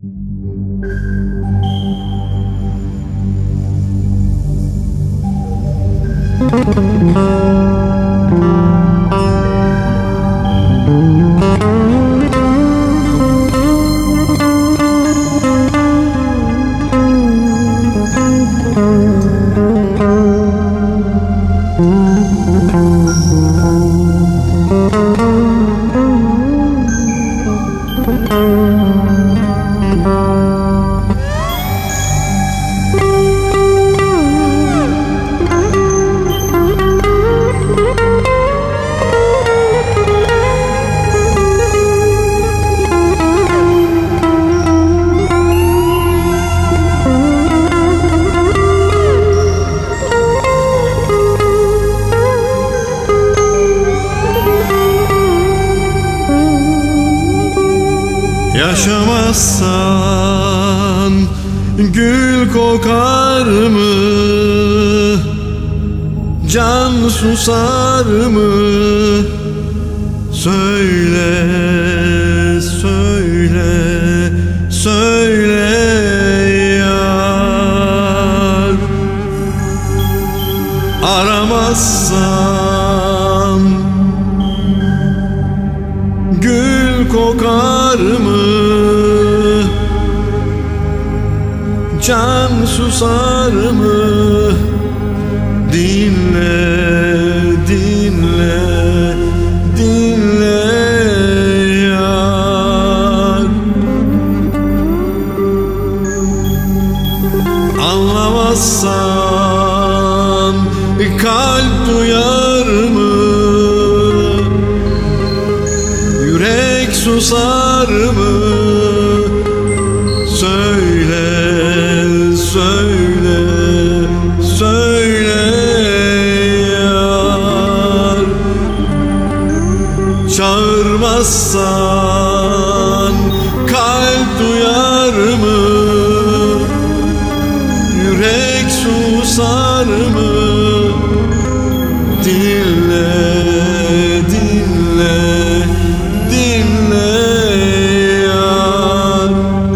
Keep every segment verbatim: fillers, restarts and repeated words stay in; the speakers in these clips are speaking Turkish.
Yaşamazsan gül kokar mı? Can susar mı? Söyle, söyle, söyle yar. Aramazsan gül kokar mı? Can susar mı? Dinle, dinle, dinle yar. Anlamazsan kalp duyar mı? Yürek susar mı? Söyle, söyle, söyle yar. Çağırmazsan kalp duyar mı? Yürek susar mı? Dinle, dinle, dinle yar.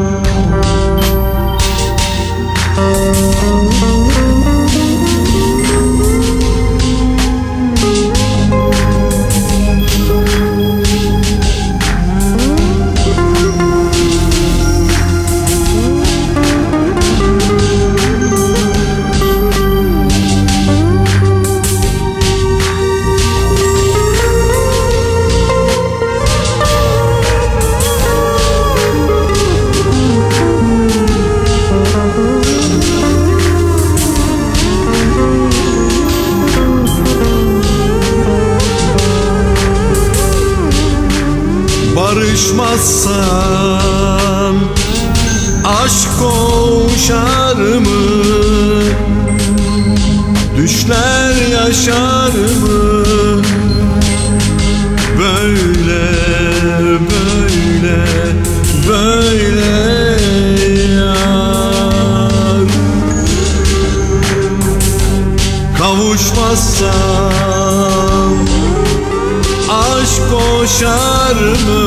Barışmazsan aşk koşar mı? Düşler yaşar mı? Böyle, böyle, böyle yar. Kavuşmazsan aşk koşar mı?